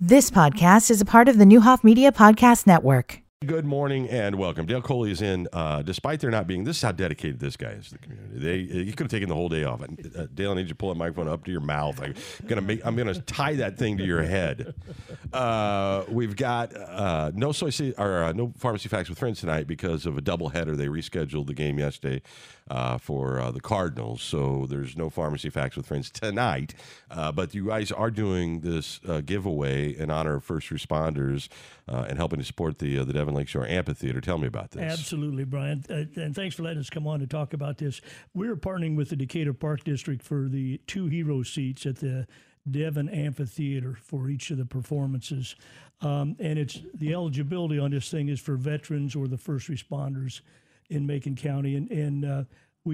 This podcast is a part of the Newhoff Media Podcast Network. Good morning and welcome. Dale Coley is in. Despite there not being, this is how dedicated this guy is to the community. You could have taken the whole day off. Dale, I need you to pull that microphone up to your mouth. I'm gonna tie that thing to your head. We've got no Pharmacy Facts with Friends tonight because of a doubleheader. They rescheduled the game yesterday for the Cardinals, so there's no Pharmacy Facts with Friends tonight. But you guys are doing this giveaway in honor of first responders and helping to support the Devon Lakeshore Amphitheater. Tell me about this. Absolutely, Brian. And thanks for letting us come on to talk about this. We're partnering with the Decatur Park District for the 2 hero seats at the Devon Amphitheater for each of the performances. And it's the eligibility on this thing is for veterans or the first responders in Macon County. And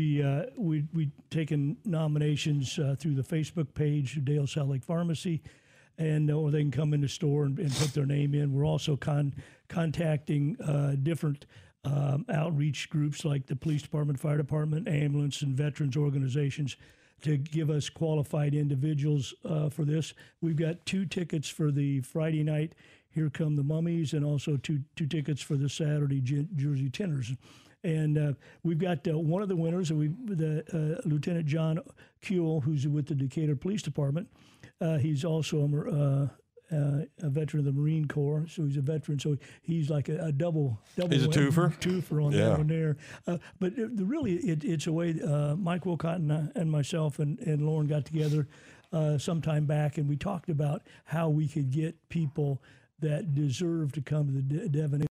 we taken nominations through the Facebook page, Dale South Lake Pharmacy, and or they can come in the store and put their name in. We're also contacting different outreach groups like the police department, fire department, ambulance, and veterans organizations to give us qualified individuals for this. We've got 2 tickets for the Friday night Here Come the Mummies, and also two tickets for the Saturday Jersey Tenors. And we've got one of the winners, Lieutenant John Kuehl, who's with the Decatur Police Department. He's also a veteran of the Marine Corps, so he's a veteran. So he's like a double. He's a twofer? Twofer on that one there. But really, it's a way Mike Wilcott and myself and Lauren got together some time back, and we talked about how we could get people that deserve to come to the Devon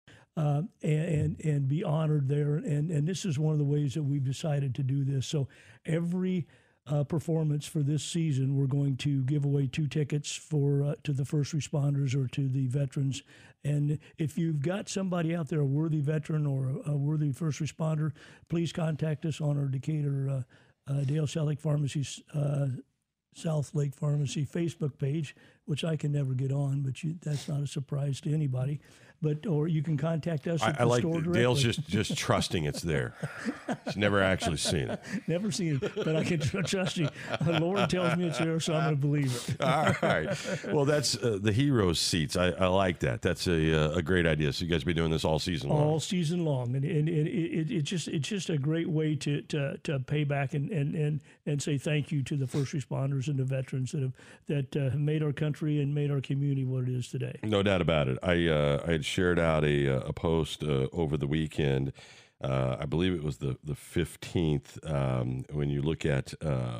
and be honored there. And this is one of the ways that we've decided to do this. So every performance for this season, we're going to give away 2 tickets for to the first responders or to the veterans. And if you've got somebody out there, a worthy veteran or a worthy first responder, please contact us on our Decatur Dale South Lake Pharmacy's South Lake Pharmacy Facebook page, which I can never get on, but that's not a surprise to anybody. Or you can contact us at the store directly. Dale's just trusting it's there. He's never actually seen it. Never seen it, but I can trust you. Lauren tells me it's there, so I'm going to believe it. All right. Well, that's the heroes seats. I like that. That's a great idea. So you guys be doing this all season long. All season long, and it's just a great way to pay back and say thank you to the first responders and the veterans that have made our country and made our community what it is today. No doubt about it. I had shared out a post over the weekend. I believe it was the 15th. When you look at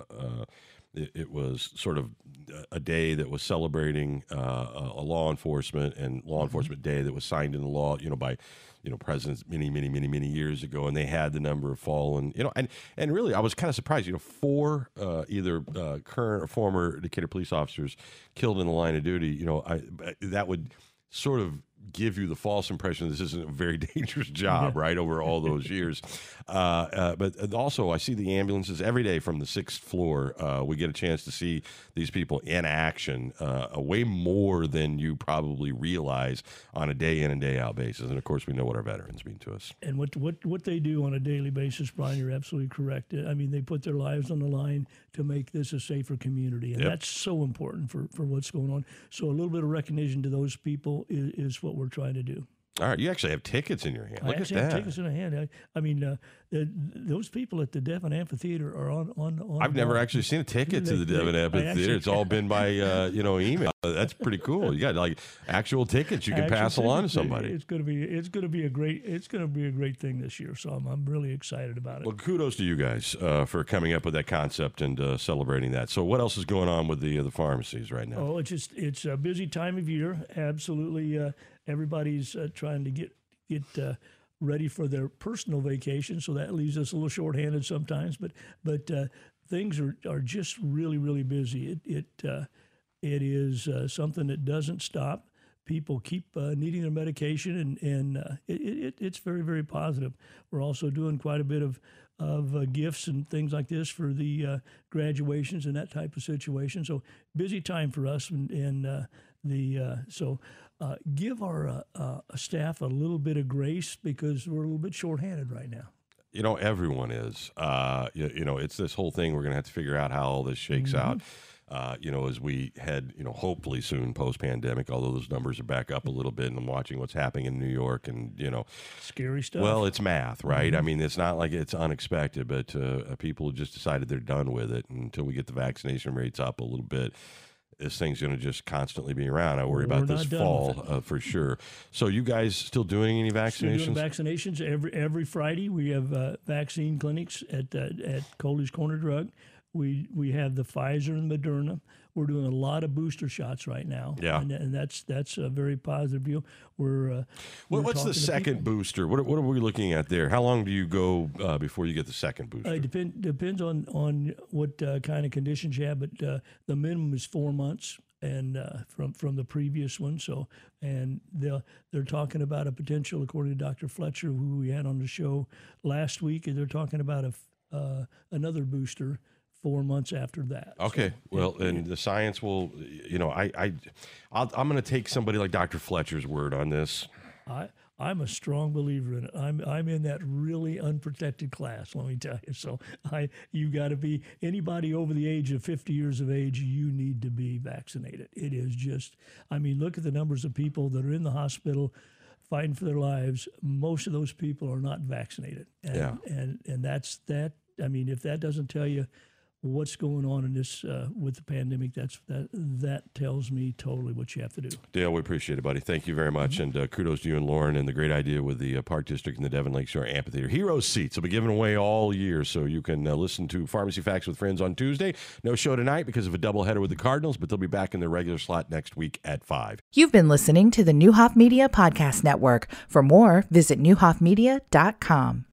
it was sort of a day that was celebrating a law enforcement day that was signed into law, by presidents many years ago, and they had the number of fallen, and really I was kind of surprised, 4 either current or former Decatur police officers killed in the line of duty. That would sort of give you the false impression this isn't a very dangerous job, right, over all those years. But also, I see the ambulances every day from the 6th floor. We get a chance to see these people in action way more than you probably realize on a day in and day out basis. And, of course, we know what our veterans mean to us. And what they do on a daily basis, Brian, you're absolutely correct. I mean, they put their lives on the line to make this a safer community. And that's so important for what's going on. So a little bit of recognition to those people is what we're trying to do. All right, you actually have tickets in your hand. Look at that. I have tickets in my hand. I mean, those people at the Devon Amphitheater are on. I've never actually seen a ticket to the Devon Amphitheater. It's all been by email. That's pretty cool. You got like actual tickets you can pass along to somebody. It's going to be a great thing this year. So I'm really excited about it. Well, kudos to you guys for coming up with that concept and celebrating that. So what else is going on with the pharmacies right now? Oh, it's a busy time of year. Absolutely. Everybody's trying to get ready for their personal vacation, so that leaves us a little shorthanded sometimes. But things are just really busy. It is something that doesn't stop. People keep needing their medication, and it's very positive. We're also doing quite a bit of gifts and things like this for the graduations and that type of situation. So busy time for us, give our staff a little bit of grace because we're a little bit shorthanded right now. Everyone is. It's this whole thing. We're going to have to figure out how all this shakes out. as we head, hopefully soon post-pandemic, although those numbers are back up a little bit, and I'm watching what's happening in New York and, Scary stuff. Well, it's math, right? I mean, it's not like it's unexpected, but people just decided they're done with it until we get the vaccination rates up a little bit. This thing's going to just constantly be around. I worry about this fall for sure. So you guys still doing any vaccinations? Still doing vaccinations. Every Friday we have vaccine clinics at Coley's Corner Drug. We have the Pfizer and Moderna. We're doing a lot of booster shots right now. Yeah, and that's a very positive view. What's the second booster? What are we looking at there? How long do you go before you get the second booster? It depends on what kind of conditions you have, but the minimum is 4 months, and from the previous one. So, and they're talking about a potential, according to Dr. Fletcher, who we had on the show last week, and they're talking about another booster 4 months after that. Okay. And the science will, I'm going to take somebody like Dr. Fletcher's word on this. I'm a strong believer in it. I'm in that really unprotected class, let me tell you. So you got to be, anybody over the age of 50 years of age, you need to be vaccinated. It is just, look at the numbers of people that are in the hospital fighting for their lives. Most of those people are not vaccinated. And that's that. If that doesn't tell you what's going on in this with the pandemic, that tells me totally what you have to do. Dale, we appreciate it, buddy. Thank you very much, and kudos to you and Lauren, and the great idea with the Park District and the Devon Lakeshore Amphitheater. Heroes seats will be given away all year, so you can listen to Pharmacy Facts with Friends on Tuesday. No show tonight because of a doubleheader with the Cardinals, but they'll be back in their regular slot next week at 5. You've been listening to the Neuhoff Media Podcast Network. For more, visit neuhoffmedia.com.